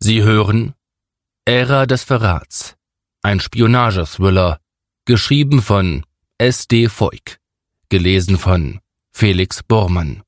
Sie hören Ära des Verrats, ein Spionagethriller, geschrieben von S.D. Voig, gelesen von Felix Bormann.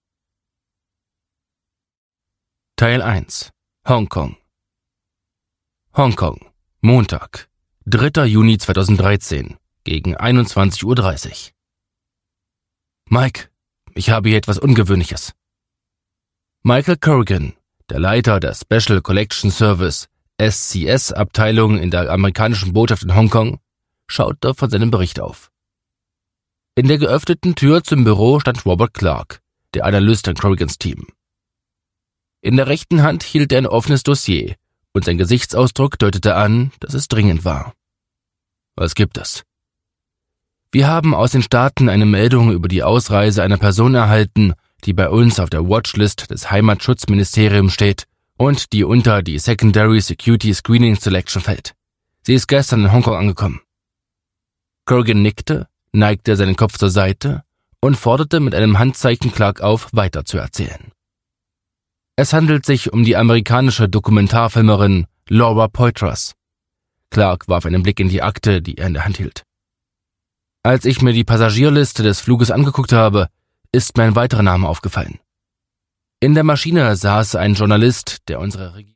Teil 1. Hongkong. Hongkong, Montag, 3. Juni 2013, gegen 21:30 Uhr. Mike, ich habe hier etwas Ungewöhnliches. Michael Corrigan, der Leiter der Special Collection Service SCS-Abteilung in der amerikanischen Botschaft in Hongkong, schaute von seinem Bericht auf. In der geöffneten Tür zum Büro stand Robert Clark, der Analyst in Corrigans Team. In der rechten Hand hielt er ein offenes Dossier und sein Gesichtsausdruck deutete an, dass es dringend war. Was gibt es? Wir haben aus den Staaten eine Meldung über die Ausreise einer Person erhalten, die bei uns auf der Watchlist des Heimatschutzministeriums steht und die unter die Secondary Security Screening Selection fällt. Sie ist gestern in Hongkong angekommen. Corrigan nickte, neigte seinen Kopf zur Seite und forderte mit einem Handzeichen Clark auf, weiterzuerzählen. Es handelt sich um die amerikanische Dokumentarfilmerin Laura Poitras. Clark warf einen Blick in die Akte, die er in der Hand hielt. Als ich mir die Passagierliste des Fluges angeguckt habe, ist mir ein weiterer Name aufgefallen. In der Maschine saß ein Journalist, der unsere Regierung